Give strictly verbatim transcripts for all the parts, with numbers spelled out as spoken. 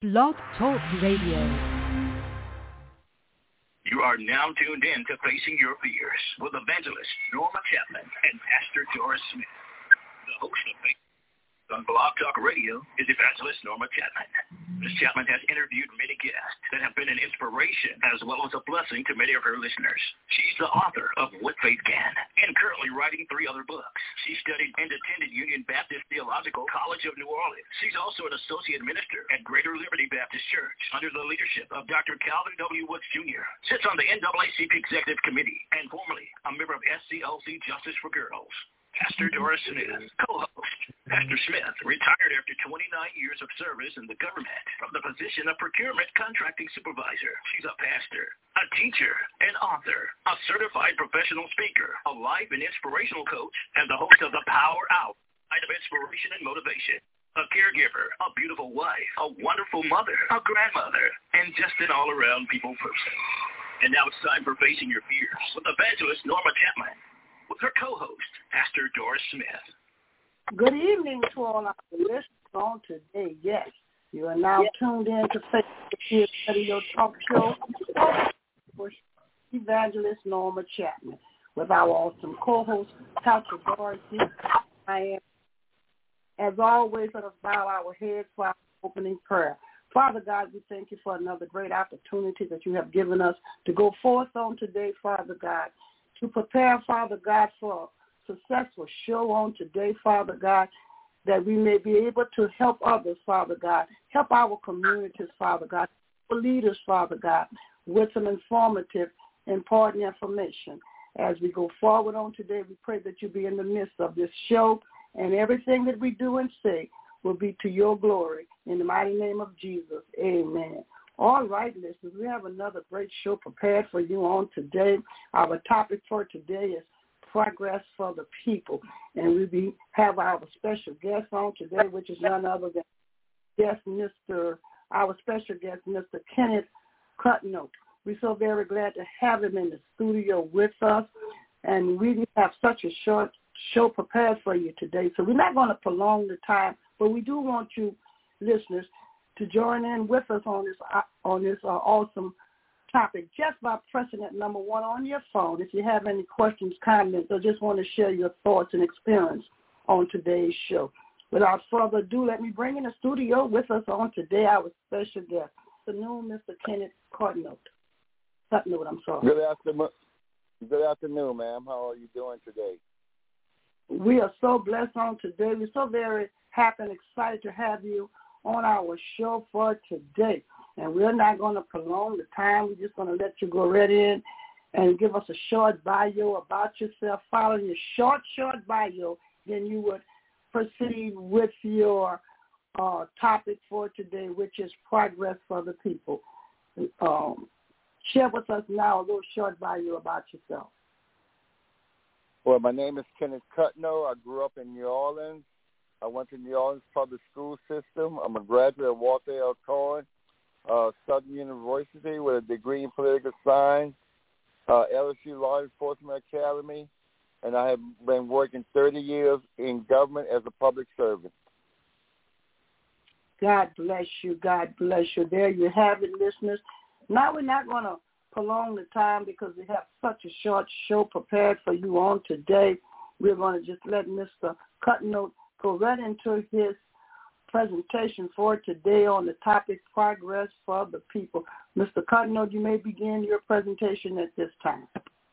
Blog Talk Radio. You are now tuned in to Facing Your Fears with evangelist Norma Chapman and Pastor Doris Smith. The host of Facing on Blog Talk Radio is evangelist Norma Chapman. Miz Chapman has interviewed many guests that have been an inspiration as well as a blessing to many of her listeners. She's the author of What Faith Can and currently writing three other books. She studied and attended Union Baptist Theological College of New Orleans. She's also an associate minister at Greater Liberty Baptist Church under the leadership of Doctor Calvin W. Woods Junior Sits on the N double A C P Executive Committee and formerly a member of S C L C Justice for Girls. Pastor Doris Smith, co-host. Pastor Smith retired after twenty-nine years of service in the government from the position of procurement contracting supervisor. She's a pastor, a teacher, an author, a certified professional speaker, a life and inspirational coach, and the host of the Power Out, night of inspiration and motivation. A caregiver, a beautiful wife, a wonderful mother, a grandmother, and just an all-around people person. And now it's time for Facing Your Fears with evangelist Norma Chapman, with her co-host, Pastor Doris Smith. Good evening to all our listeners on today. Yes, you are now yes. tuned in to Facing Your Fears Radio Talk Show with evangelist Norma Chapman with our awesome co-host, Pastor Doris. I am, as always, let us bow our heads for our opening prayer. Father God, we thank you for another great opportunity that you have given us to go forth on today, Father God, to prepare, Father God, for a successful show on today, Father God, that we may be able to help others, Father God, help our communities, Father God, for leaders, Father God, with some informative, important information. As we go forward on today, we pray that you be in the midst of this show, and everything that we do and say will be to your glory. In the mighty name of Jesus, amen. All right, listeners, we have another great show prepared for you on today. Our topic for today is progress for the people. And we be, have our special guest on today, which is none other than guest Mister our special guest, Mister Kenneth Cutnote. We're so very glad to have him in the studio with us. And we have such a short show prepared for you today. So we're not going to prolong the time, but we do want you, listeners, to join in with us on this uh, on this uh, awesome topic just by pressing that number one on your phone. If you have any questions, comments, or just want to share your thoughts and experience on today's show. Without further ado, let me bring in the studio with us on today our special guest, the new Mister Kenneth Cutnote. Cutnote, I'm sorry. Good afternoon. Good afternoon, ma'am. How are you doing today? We are so blessed on today. We're so very happy and excited to have you on our show for today. And we're not going to prolong the time. We're just going to let you go right in and give us a short bio about yourself. Following your short, short bio, then you would proceed with your uh, topic for today, which is progress for the people. Um, share with us now a little short bio about yourself. Well, my name is Kenneth Cutnote. I grew up in New Orleans. I went to New Orleans public school system. I'm a graduate of Walter L. Cohen, uh, Southern University with a degree in political science, uh, L S U Law Enforcement Academy, and I have been working thirty years in government as a public servant. God bless you. God bless you. There you have it, listeners. Now we're not going to prolong the time because we have such a short show prepared for you on today. We're going to just let Mister Cutnote go right into his presentation for today on the topic progress for the people. Mister Cutnote, you may begin your presentation at this time.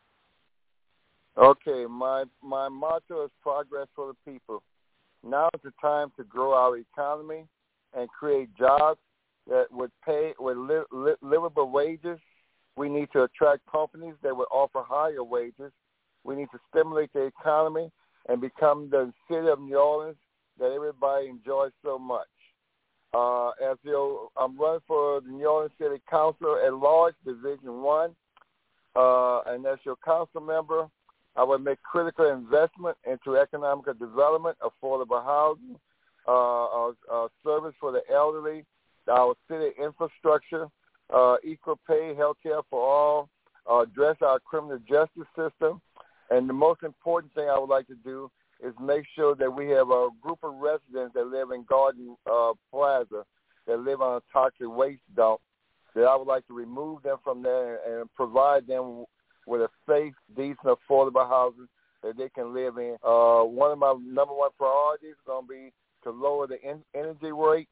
Okay, my my motto is progress for the people. Now is the time to grow our economy and create jobs that would pay with li- li- livable wages. We need to attract companies that would offer higher wages. We need to stimulate the economy and become the city of New Orleans that everybody enjoys so much. Uh, as you know, I'm running for the New Orleans City Council at large, Division One, uh, and as your council member, I would make critical investment into economic development, affordable housing, uh, uh, uh, service for the elderly, our city infrastructure, uh, equal pay, health care for all, uh, address our criminal justice system, and the most important thing I would like to do is make sure that we have a group of residents that live in Garden uh, Plaza that live on a toxic waste dump, that I would like to remove them from there and provide them with a safe, decent, affordable housing that they can live in. Uh, one of my number one priorities is going to be to lower the en- energy rate,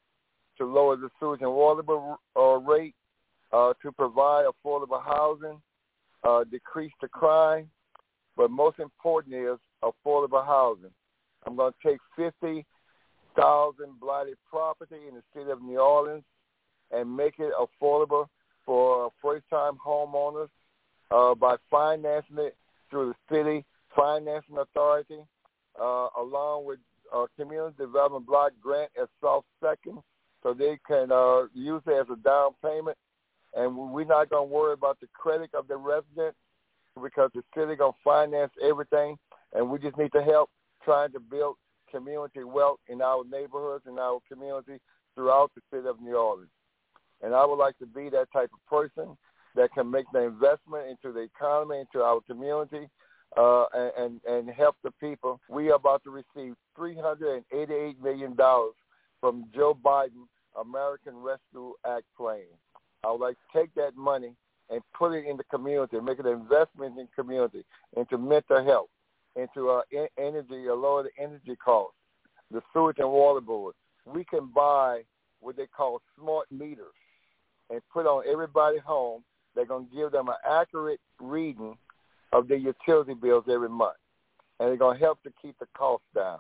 to lower the sewage and water uh, rate, uh, to provide affordable housing, uh, decrease the crime, but most important is affordable housing. I'm going to take fifty thousand blighted property in the city of New Orleans and make it affordable for first-time homeowners uh, by financing it through the city financing authority, uh, along with uh, community development block grant as soft second, so they can uh, use it as a down payment. And we're not going to worry about the credit of the residents because the city going to finance everything, and we just need to help trying to build community wealth in our neighborhoods and our community throughout the city of New Orleans. And I would like to be that type of person that can make the investment into the economy, into our community, uh, and, and help the people. We are about to receive three hundred eighty-eight million dollars from Joe Biden American Rescue Act plan. I would like to take that money and put it in the community, make an investment in community, into mental health, into uh, energy, uh, lower the energy costs, the sewage and water board. We can buy what they call smart meters and put on everybody's home. They're going to give them an accurate reading of their utility bills every month, and they're going to help to keep the costs down.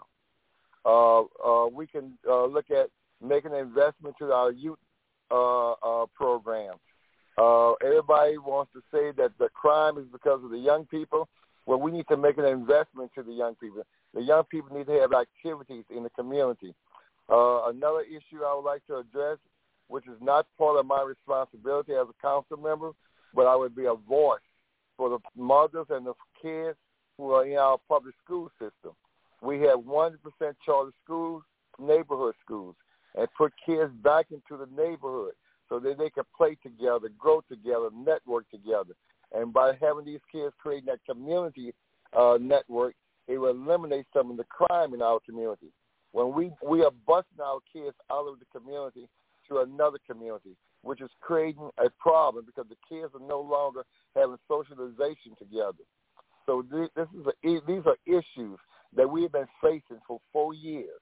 Uh, uh, we can uh, look at making an investment to our youth uh, uh, programs. Uh, everybody wants to say that the crime is because of the young people. Well, we need to make an investment to the young people. The young people need to have activities in the community. Uh, another issue I would like to address, which is not part of my responsibility as a council member, but I would be a voice for the mothers and the kids who are in our public school system. We have one hundred percent charter schools, neighborhood schools, and put kids back into the neighborhood so that they can play together, grow together, network together. And by having these kids creating that community uh, network, it will eliminate some of the crime in our community. When we, we are busting our kids out of the community to another community, which is creating a problem because the kids are no longer having socialization together. So this is a, these are issues that we have been facing for four years.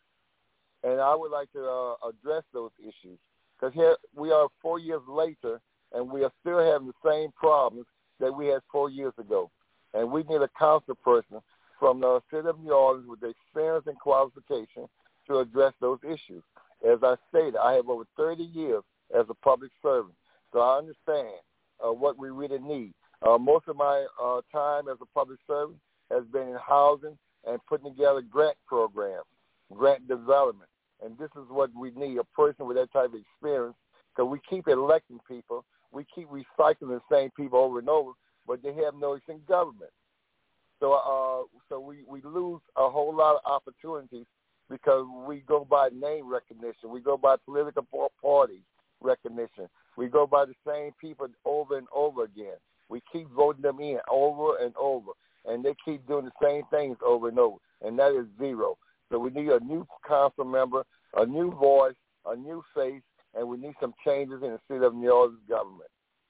And I would like to uh, address those issues because here we are four years later, and we are still having the same problems that we had four years ago. And we need a council person from the city of New Orleans with the experience and qualification to address those issues. As I stated, I have over thirty years as a public servant, so I understand uh, what we really need. Uh, most of my uh, time as a public servant has been in housing and putting together grant programs, grant development. And this is what we need, a person with that type of experience, because we keep electing people. We keep recycling the same people over and over, but they have no in government. So uh, so we, we lose a whole lot of opportunities because we go by name recognition. We go by political party recognition. We go by the same people over and over again. We keep voting them in over and over, and they keep doing the same things over and over, and that is zero. So we need a new council member, a new voice, a new face, and we need some changes in the city of New Orleans government.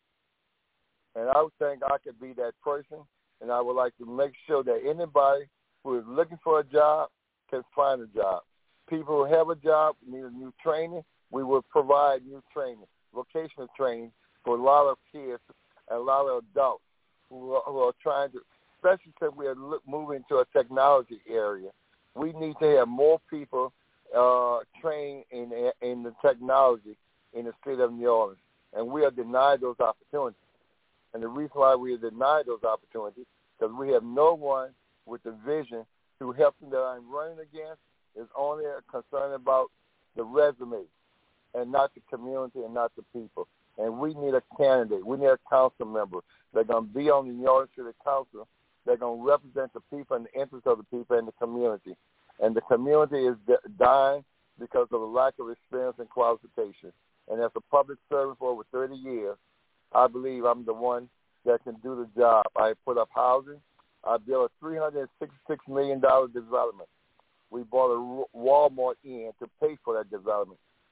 And I would think I could be that person, and I would like to make sure that anybody who is looking for a job can find a job. People who have a job need a new training. We will provide new training, vocational training for a lot of kids and a lot of adults who are, who are trying to, especially since we are look, moving to a technology area. We need to have more people uh, trained in in the technology in the city of New Orleans, and we are denied those opportunities. And the reason why we are denied those opportunities because we have no one with the vision to help them that I'm running against is only concerned about the resume and not the community and not the people. And we need a candidate. We need a council member that's going to be on the New Orleans City Council that's going to represent the people and the interests of the people in the community. And the community is dying because of a lack of experience and qualification. And as a public servant for over thirty years, I believe I'm the one that can do the job. I put up housing. I built a three hundred sixty-six million dollars development. We bought a Walmart in to pay for that development.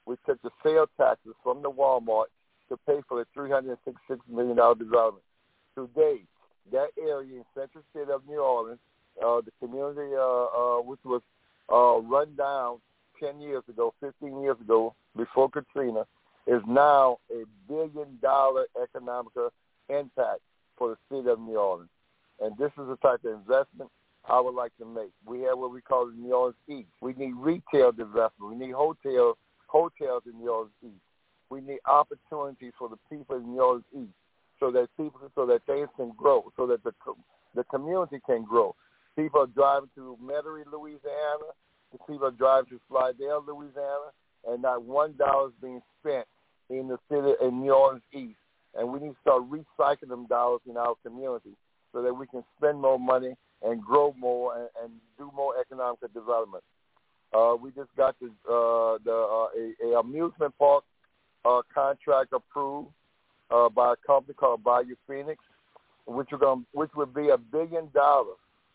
we took the sales taxes from the Walmart to pay for the three hundred sixty-six million dollars development. Today, that area in Central City of New Orleans, uh, the community uh, uh, which was uh, run down ten years ago, fifteen years ago, before Katrina, is now a billion-dollar economic impact for the city of New Orleans. And this is the type of investment I would like to make. We have what we call the New Orleans East. We need retail development. We need hotel, hotels in New Orleans East. We need opportunities for the people in New Orleans East so that people, so that things can grow, so that the the community can grow. People are driving to Metairie, Louisiana. People are driving to Slidell, Louisiana, and not one dollar is being spent in the city in New Orleans East. And we need to start recycling them dollars in our community so that we can spend more money and grow more and, and do more economic development. Uh, we just got the, uh, the uh, a, a amusement park uh, contract approved uh, by a company called Bayou Phoenix, which are going which would be a billion dollars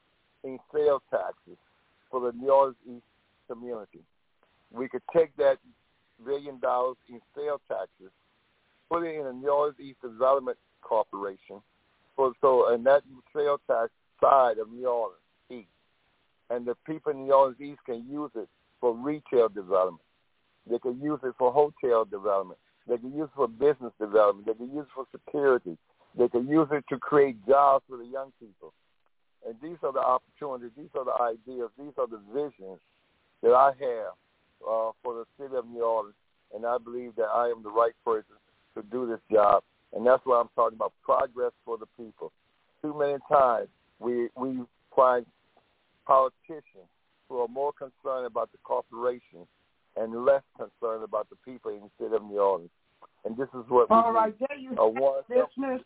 in sales taxes for the New Orleans East community. We could take that billion dollars in sales taxes, put it in the New Orleans East Development Corporation, for, so and that sales tax side of New Orleans East, and the people in New Orleans East can use it for retail development. They can use it for hotel development. They can use it for business development. They can use it for security. They can use it to create jobs for the young people. And these are the opportunities. These are the ideas. These are the visions that I have uh, for the city of New Orleans, and I believe that I am the right person to do this job. And that's why I'm talking about progress for the people. Too many times we we find politicians who are more concerned about the corporations and less concerned about the people in the city of New Orleans. And this is what we All need. right, there you uh, one, listeners.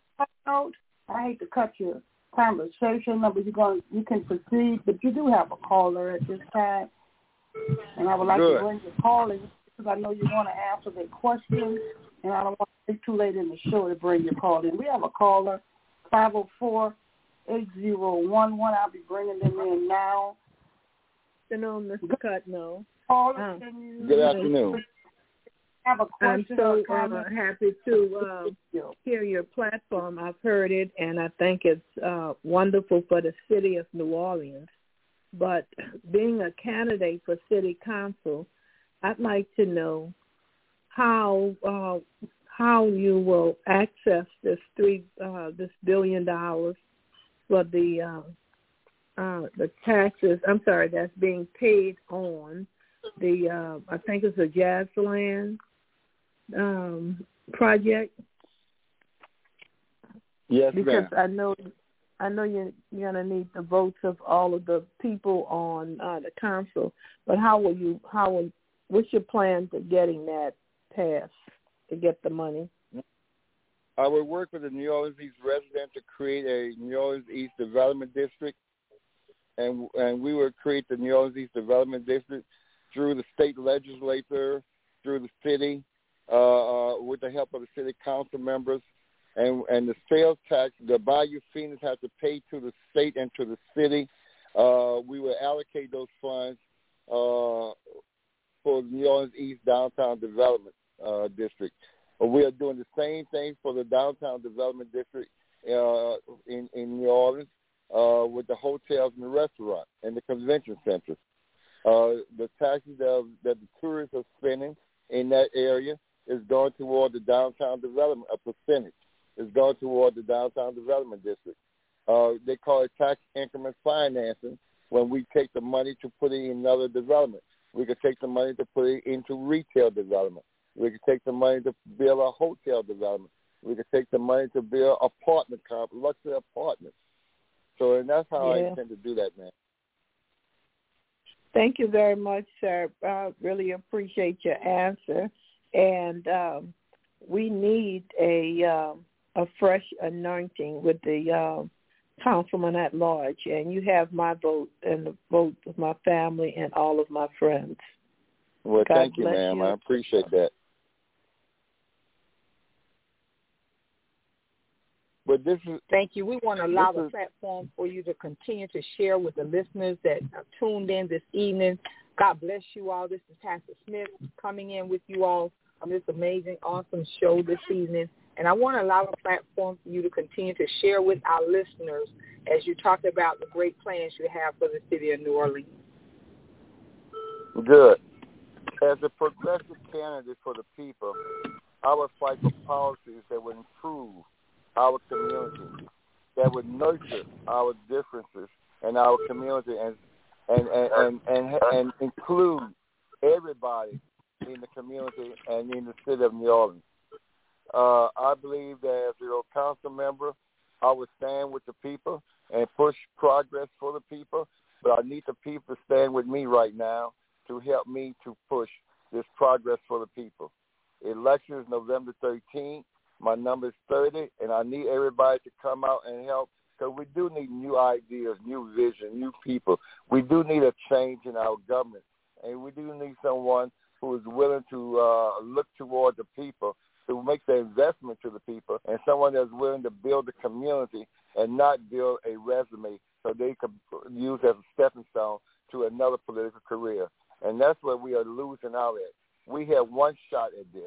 I hate to cut your conversation, but you're going, you can proceed, but you do have a caller at this time, and I would like Good. to bring your call in because I know you want to answer their questions, and I don't want to be too late in the show to bring your call in. We have a caller, five oh four, eight oh one one. I'll be bringing them in now. Good afternoon, Mister Cutno. Caller, Um, can you Good afternoon. have a I'm question? so or uh, comment? happy to uh, hear your platform. I've heard it, and I think it's uh, wonderful for the city of New Orleans. But being a candidate for city council, I'd like to know how uh, how you will access this three uh, this billion dollars for the uh, uh, the taxes. I'm sorry, that's being paid on the uh, I think it's a Jazzland um, project. Yes, because ma'am. I know I know you're, you're going to need the votes of all of the people on uh, the council. But how will you? How will? What's your plan to getting that passed to get the money? I will work with the New Orleans East residents to create a New Orleans East Development District, and and we will create the New Orleans East Development District through the state legislature, through the city, uh, uh, with the help of the city council members, and and the sales tax, the Bayou Phoenix has to pay to the state and to the city. Uh, we will allocate those funds uh, for the New Orleans East Downtown Development uh, District. But we are doing the same thing for the Downtown Development District uh, in, in New Orleans uh, with the hotels and the restaurants and the convention centers. Uh, the taxes that, that the tourists are spending in that area is going toward the downtown development, a percentage is going toward the Downtown Development District. Uh, they call it tax increment financing when we take the money to put it in another development. We could take the money to put it into retail development. We could take the money to build a hotel development. We could take the money to build apartment complex, luxury apartments. So, and that's how Yeah. I intend to do that, man. Thank you very much, sir. I really appreciate your answer. And um, we need a um, a fresh anointing with the um, councilman at large. And you have my vote and the vote of my family and all of my friends. Well, God thank you, bless ma'am. you. I appreciate that. But this is Thank you. We want to allow this the is, platform for you to continue to share with the listeners that are tuned in this evening God bless you all. This is Pastor Smith coming in with you all on this amazing, awesome show this evening. And I want to allow a platform for you to continue to share with our listeners as you talk about the great plans you have for the city of New Orleans. Good. As a progressive candidate for the people, I would fight for policies that would improve our community, that would nurture our differences in our community and and and, and, and, and include everybody in the community and in the city of New Orleans. Uh, I believe that as a council member, I would stand with the people and push progress for the people, but I need the people to stand with me right now to help me to push this progress for the people. Election is November thirteenth. My number is thirty, and I need everybody to come out and help because we do need new ideas, new vision, new people. We do need a change in our government, and we do need someone who is willing to uh, look toward the people, to make the investment to the people, and someone that's willing to build a community and not build a resume so they can use as a stepping stone to another political career. And that's where we are losing out at. We have one shot at this,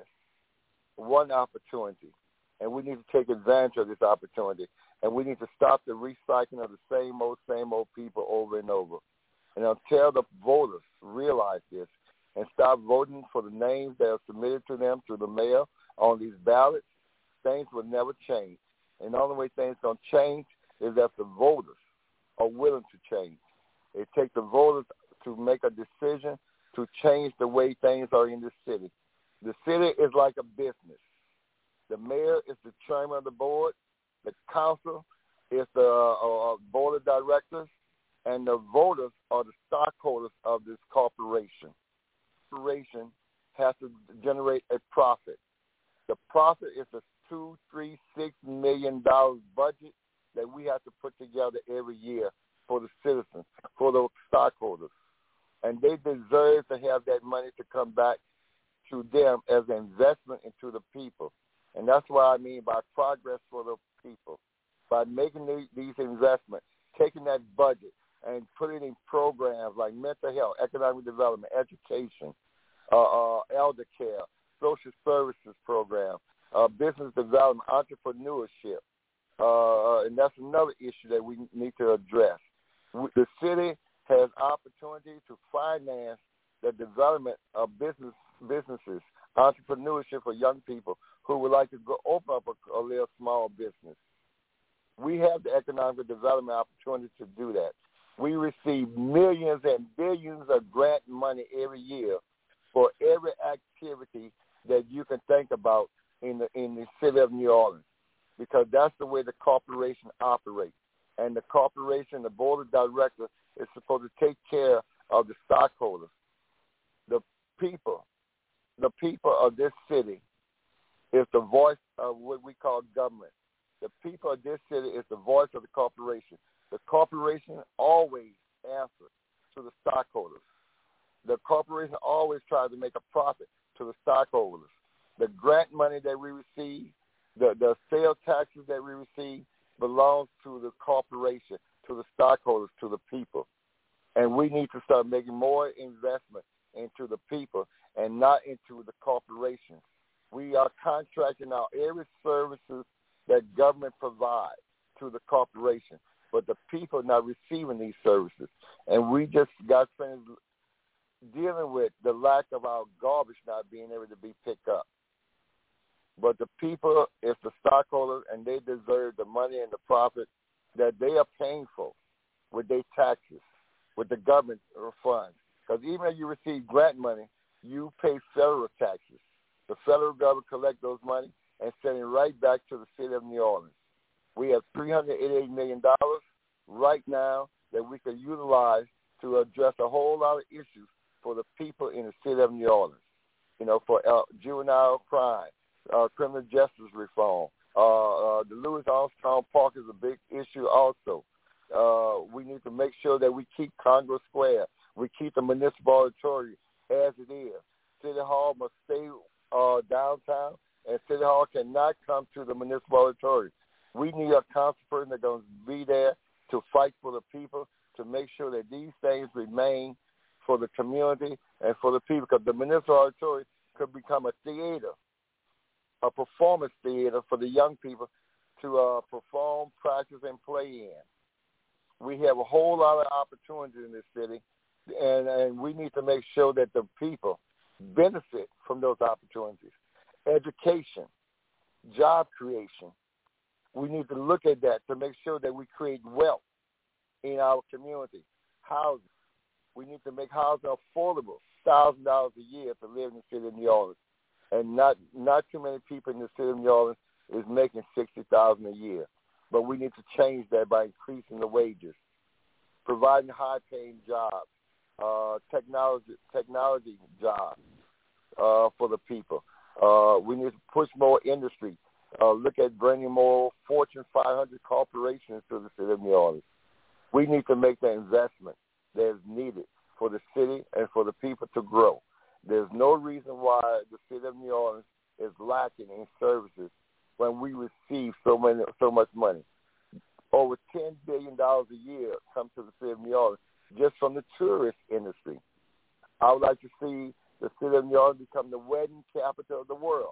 one opportunity, and we need to take advantage of this opportunity. And we need to stop the recycling of the same old, same old people over and over. And until the voters realize this and stop voting for the names that are submitted to them through the mail on these ballots, things will never change. And the only way things are going to change is if the voters are willing to change. It takes the voters to make a decision to change the way things are in the city. The city is like a business. The mayor is the chairman of the board. The council is the uh, board of directors. And the voters are the stockholders of this corporation. The corporation has to generate a profit. The profit is a two, three, six million dollars budget that we have to put together every year for the citizens, for the stockholders. And they deserve to have that money to come back to them as an investment into the people. And that's what I mean by progress for the people. By making these investments, taking that budget and putting in programs like mental health, economic development, education, uh, uh, elder care, social services program, uh, business development, entrepreneurship. Uh, and that's another issue that we need to address. The city has opportunity to finance the development of business businesses, entrepreneurship for young people who would like to go open up a, a little small business. We have the economic development opportunity to do that. We receive millions and billions of grant money every year for every activity that you can think about in the in the city of New Orleans, because that's the way the corporation operates. And the corporation, the board of directors, is supposed to take care of the stockholders. The people, the people of this city is the voice of what we call government. The people of this city is the voice of the corporation. The corporation always answers to the stockholders. The corporation always tries to make a profit to the stockholders. The grant money that we receive, the, the sales taxes that we receive belongs to the corporation, to the stockholders, to the people. And we need to start making more investment into the people and not into the corporations. We are contracting out every services that government provides to the corporation, but the people are not receiving these services. And we just got finished dealing with the lack of our garbage not being able to be picked up. But the people is the stockholders, and they deserve the money and the profit that they are paying for with their taxes, with the government funds. Because even if you receive grant money, you pay federal taxes. The federal government collects those money and send it right back to the city of New Orleans. We have three hundred eighty-eight million dollars right now that we could utilize to address a whole lot of issues for the people in the city of New Orleans, you know, for uh, juvenile crime, uh, criminal justice reform. Uh, uh, the Louis Armstrong Park is a big issue also. Uh, we need to make sure that we keep Congress Square. We keep the municipal auditorium as it is. City Hall must stay uh, downtown, and City Hall cannot come to the municipal auditorium. We need a council person that's going to be there to fight for the people, to make sure that these things remain for the community and for the people, because the municipal auditorium could become a theater, a performance theater for the young people to uh, perform, practice, and play in. We have a whole lot of opportunities in this city, and, and we need to make sure that the people benefit from those opportunities. Education, job creation. We need to look at that to make sure that we create wealth in our community. Housing. We need to make housing affordable, one thousand dollars a year to live in the city of New Orleans. And not not too many people in the city of New Orleans is making sixty thousand dollars a year. But we need to change that by increasing the wages, providing high-paying jobs, uh, technology technology jobs uh, for the people. Uh, we need to push more industry. Uh, look at bringing more Fortune five hundred corporations to the city of New Orleans. We need to make the investment that is needed for the city and for the people to grow. There's no reason why the city of New Orleans is lacking in services when we receive so many, so much money. Over ten billion dollars a year comes to the city of New Orleans just from the tourist industry. I would like to see the city of New Orleans become the wedding capital of the world,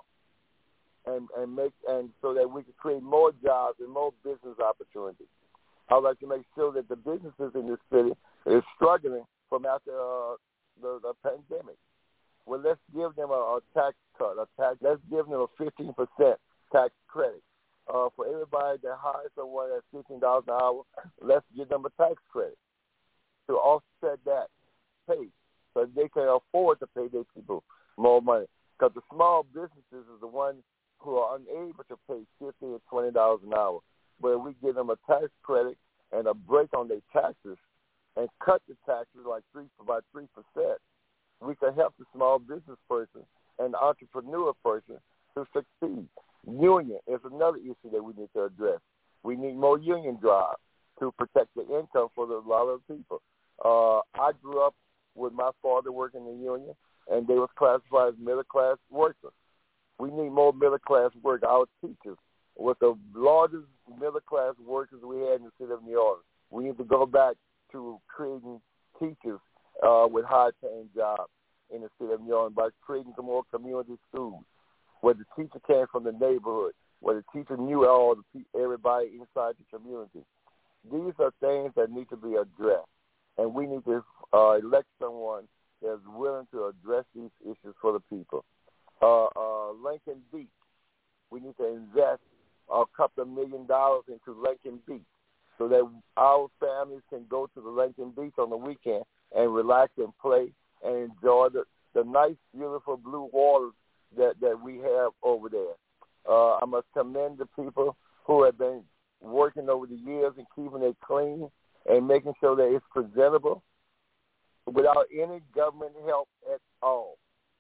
and and make and so that we can create more jobs and more business opportunities. I would like to make sure that the businesses in this city is struggling from after uh, the, the pandemic. Well, let's give them a, a tax cut. A tax. Let's give them a fifteen percent tax credit. Uh, for everybody that hires someone at fifteen dollars an hour, let's give them a tax credit to offset that pay so they can afford to pay their people more money. Because the small businesses is the ones who are unable to pay fifteen or twenty dollars an hour. But if we give them a tax credit and a break on their taxes and cut the taxes like three by three percent, we can help the small business person and the entrepreneur person to succeed. Union is another issue that we need to address. We need more union jobs to protect the income for a lot of people. Uh, I grew up with my father working in the union, and they was classified as middle-class workers. We need more middle-class work. Our teachers were the largest middle-class workers we had in the city of New Orleans. We need to go back to creating teachers uh, with high-paying jobs in the city of New Orleans by creating some more community schools where the teacher came from the neighborhood, where the teacher knew all the everybody inside the community. These are things that need to be addressed, and we need to uh, elect someone that's willing to address these issues for the people. Uh, uh, Lincoln Beach, we need to invest a couple of million dollars into Lincoln Beach so that our families can go to the Lincoln Beach on the weekend and relax and play and enjoy the, the nice, beautiful blue waters that, that we have over there. Uh, I must commend the people who have been working over the years and keeping it clean and making sure that it's presentable without any government help at all.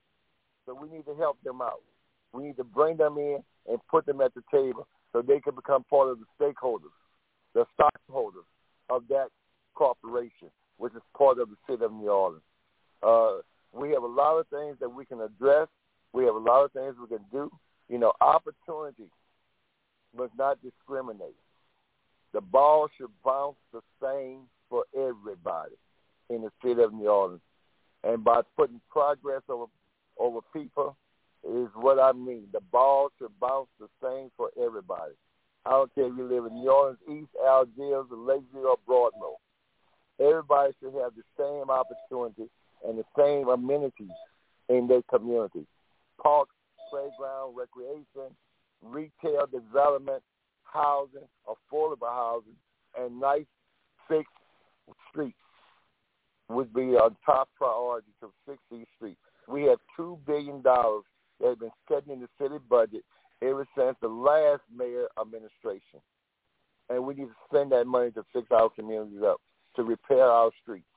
So we need to help them out. We need to bring them in and put them at the table so they can become part of the stakeholders, the stockholders of that corporation, which is part of the city of New Orleans. Uh, we have a lot of things that we can address. We have a lot of things we can do. You know, opportunity must not discriminate. The ball should bounce the same for everybody in the city of New Orleans. And by putting progress over over people is what I mean. The ball should bounce the same for everybody. I don't care if you live in New Orleans, East Algiers, or Lakeview, or Broadmoor. Everybody should have the same opportunity and the same amenities in their community. Parks, playground, recreation, retail development, housing, affordable housing, and nice fixed streets would be our top priority to fix these streets. We have two billion dollars that has been sitting in the city budget ever since the last mayor administration. And we need to spend that money to fix our communities up, to repair our streets.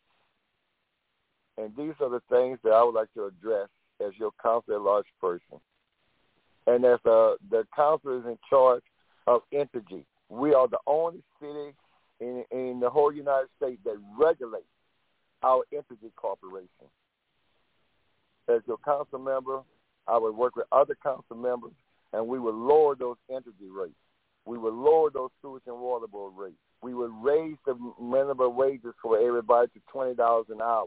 And these are the things that I would like to address as your council at large person. And as uh, the council is in charge of Entergy, we are the only city in, in the whole United States that regulates our Entergy corporation. As your council member, I would work with other council members, and we would lower those energy rates. We would lower those sewage and water board rates. We would raise the minimum wages for everybody to twenty dollars an hour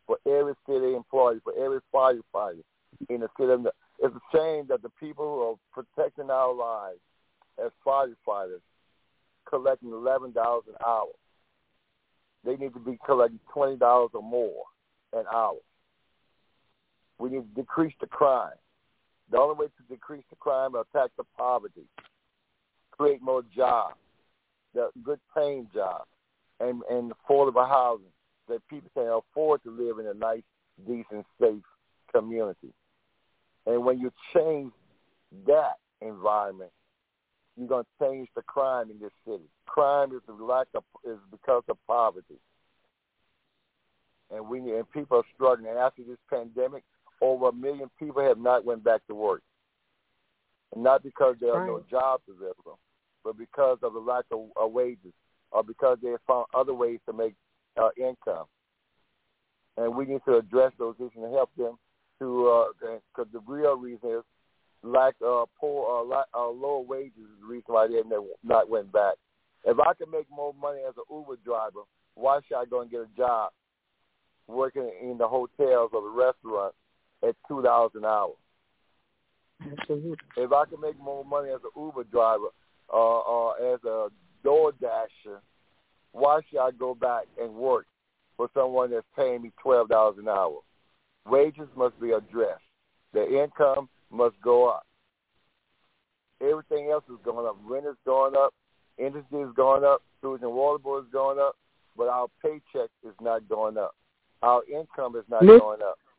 for every city employee, for every firefighter in the city. It's a shame that the people who are protecting our lives as firefighters collecting eleven dollars an hour. They need to be collecting twenty dollars or more an hour. We need to decrease the crime. The only way to decrease the crime is attack the poverty, create more jobs, the good paying jobs, and, and affordable housing that people can afford to live in a nice, decent, safe community. And when you change that environment, you're going to change the crime in this city. Crime is the lack of is because of poverty, and we and people are struggling. And after this pandemic, over a million people have not went back to work, and not because there are right. no jobs available, but because of the lack of, of wages, or because they have found other ways to make uh, income. And we need to address those issues and help them to, because uh, the real reason is lack uh, poor, uh, lack, uh, lower wages is the reason why they have not went back. If I can make more money as an Uber driver, why should I go and get a job working in the hotels or the restaurants at two dollars an hour? Absolutely. If I can make more money as an Uber driver uh, or as a door dasher, why should I go back and work for someone that's paying me twelve dollars an hour? Wages must be addressed. The income must go up. Everything else is going up. Rent is going up. Industry is going up. Sewage and water board is going up. But our paycheck is not going up. Our income is not Miss going up.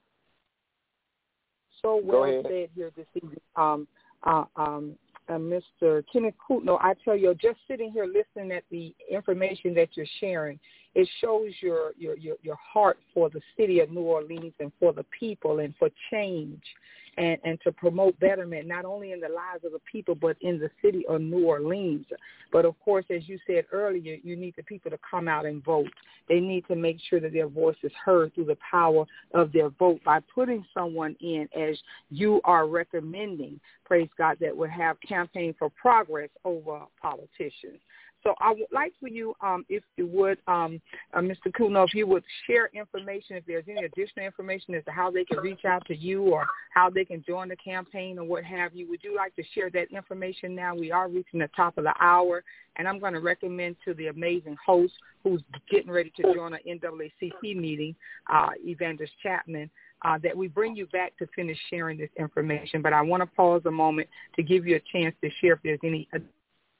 So well said here this evening. Um, uh, um, uh, Mister Kenneth Kutno, I tell you, just sitting here listening at the information that you're sharing, it shows your, your, your, your heart for the city of New Orleans and for the people and for change and, and to promote betterment, not only in the lives of the people, but in the city of New Orleans. But, of course, as you said earlier, you need the people to come out and vote. They need to make sure that their voice is heard through the power of their vote by putting someone in, as you are recommending, praise God, that would have campaign for progress over politicians. So I would like for you, um, if you would, um, uh, Mister Kutno, if you would share information, if there's any additional information as to how they can reach out to you or how they can join the campaign or what have you. Would you like to share that information now? We are reaching the top of the hour, and I'm going to recommend to the amazing host who's getting ready to join an N double A C P meeting, uh, Evangelist Chapman, uh, that we bring you back to finish sharing this information. But I want to pause a moment to give you a chance to share if there's any additional.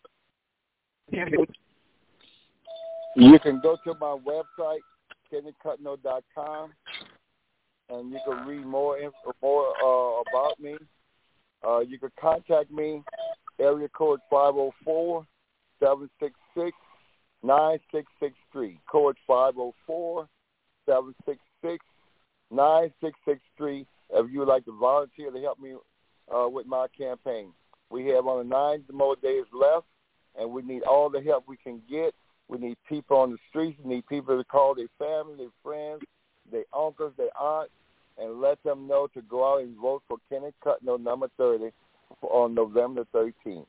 You can go to my website, kenneth kutno dot com, and you can read more info, more uh, about me. Uh, you can contact me, area code five oh four, seven six six, nine six six three, code five oh four, seven six six, nine six six three, if you would like to volunteer to help me uh, with my campaign. We have only nine more days left, and we need all the help we can get. We need people on the streets. We need people to call their family, their friends, their uncles, their aunts, and let them know to go out and vote for Kenneth Kutno, number thirty, on November thirteenth.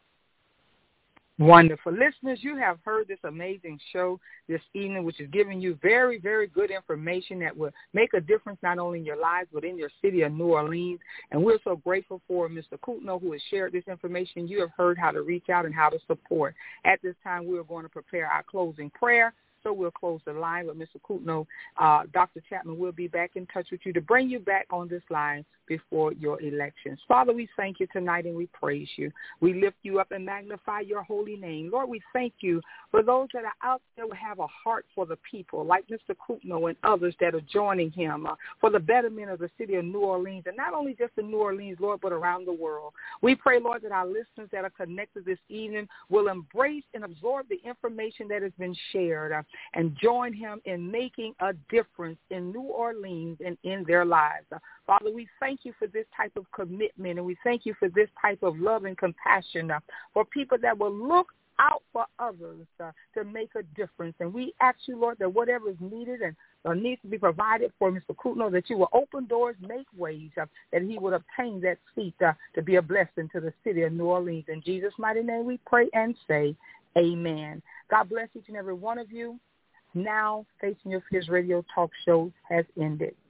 Wonderful. Listeners, you have heard this amazing show this evening, which is giving you very, very good information that will make a difference not only in your lives, but in your city of New Orleans. And we're so grateful for Mister Kutno, who has shared this information. You have heard how to reach out and how to support. At this time, we are going to prepare our closing prayer. So we'll close the line with Mister Kutno. Uh, Doctor Chapman will be back in touch with you to bring you back on this line before your elections. Father, we thank you tonight and we praise you. We lift you up and magnify your holy name. Lord, we thank you for those that are out there who have a heart for the people, like Mister Kutno and others that are joining him uh, for the betterment of the city of New Orleans, and not only just in New Orleans, Lord, but around the world. We pray, Lord, that our listeners that are connected this evening will embrace and absorb the information that has been shared uh, and join him in making a difference in New Orleans and in their lives. Uh, Father, we thank you for this type of commitment, and we thank you for this type of love and compassion uh, for people that will look out for others uh, to make a difference. And we ask you, Lord, that whatever is needed and uh, needs to be provided for Mister Kutno, that you will open doors, make ways, uh, that he would obtain that seat uh, to be a blessing to the city of New Orleans. In Jesus' mighty name we pray and say amen. God bless each and every one of you. Now, Facing Your Fears radio talk show has ended.